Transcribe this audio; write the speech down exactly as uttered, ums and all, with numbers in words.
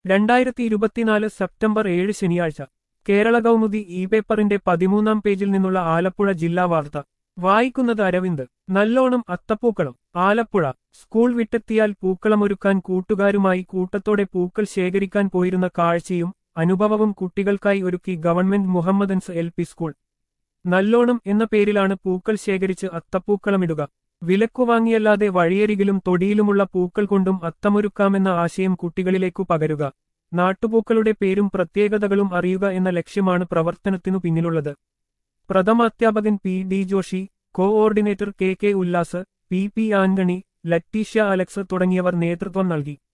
രണ്ടായിരത്തി ഇരുപത്തിനാല് സെപ്റ്റംബർ ഏഴ് ശനിയാഴ്ച കേരള കൗമുദി ഇ പേപ്പറിന്റെ പതിമൂന്നാം പേജിൽ നിന്നുള്ള ആലപ്പുഴ ജില്ലാ വാർത്ത വായിക്കുന്നത് അരവിന്ദ്. നല്ലോണം അത്തപ്പൂക്കളം. ആലപ്പുഴ സ്കൂൾ വിട്ടെത്തിയാൽ പൂക്കളമൊരുക്കാൻ കൂട്ടുകാരുമായി കൂട്ടത്തോടെ പൂക്കൾ ശേഖരിക്കാൻ പോയിരുന്ന കാഴ്ചയും അനുഭവവും കുട്ടികൾക്കായി ഒരുക്കി government Muhammadans L P school. നല്ലോണം എന്ന പേരിലാണ് പൂക്കൾ ശേഖരിച്ച് അത്തപ്പൂക്കളമിടുക. വിലക്കുവാങ്ങിയല്ലാതെ വഴിയരികിലും തൊടിയിലുമുള്ള പൂക്കൾ കൊണ്ടും അത്തമൊരുക്കാമെന്ന ആശയം കുട്ടികളിലേക്കു പകരുക. നാട്ടുപൂക്കളുടെ പേരും പ്രത്യേകതകളും അറിയുക എന്ന ലക്ഷ്യമാണ് പ്രവർത്തനത്തിനു പിന്നിലുള്ളത്. പ്രഥമാധ്യാപകൻ P D Joshi, coordinator K K Ullas, P P Antony, Letitia Alex തുടങ്ങിയവർ നേതൃത്വം നൽകി.